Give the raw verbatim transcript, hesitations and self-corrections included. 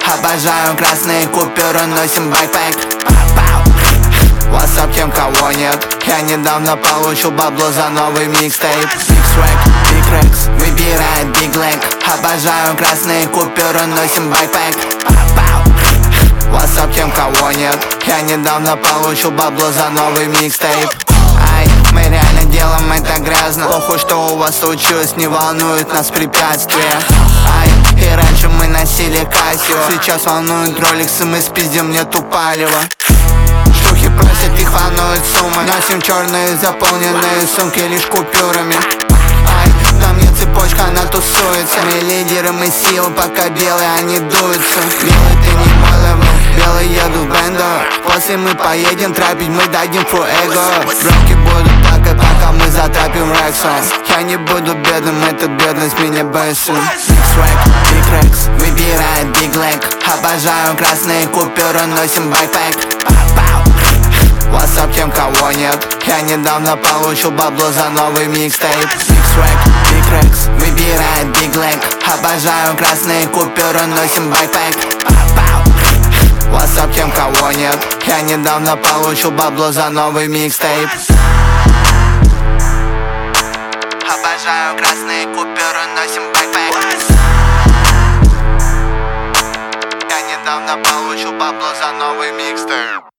Обожаю красные купюры, носим бэкпэк. What's up, тем, кого нет? Я недавно получил бабло за новый микстейп. Big swag, big racks, выбирает big leg. Обожаю красные купюры, носим бэкпэк. What's up, тем, кого нет? Я недавно получил бабло за новый микстейп. Ай, мы реально делаем это грязно. Похуй, что у вас случилось, не волнует нас препятствия. Ай, и раньше мы носили Кассио, сейчас волнуют роликсы, мы спиздим, нету палева. Шлюхи просят, их волнует сумма. Носим черные заполненные сумки лишь купюрами. Ай, на мне цепочка, она тусуется. Мы лидеры, мы силы, пока белые они дуются. Белый ты не мой левел, белый еду в бендер. После мы поедем трапить, мы дадим фуэго. Броки будут плакать, пока мы затрапим рексом. Я не буду бедным, эта бедность меня бесит. Big swag, big racks, выбирает big leg. Обожаю красные купюры, носим бэкпэк. What's up, тем, кого нет? Я недавно получил бабло за новый микстейп. Big swag, big racks, выбирает big leg. Обожаю красные купюры, носим бэкпэк. What's up, тем, кого нет? Я недавно получил бабло за новый микстейп. Обожаю красные купюры, носим бэкпэк. Я недавно получил бабло за новый микстейп.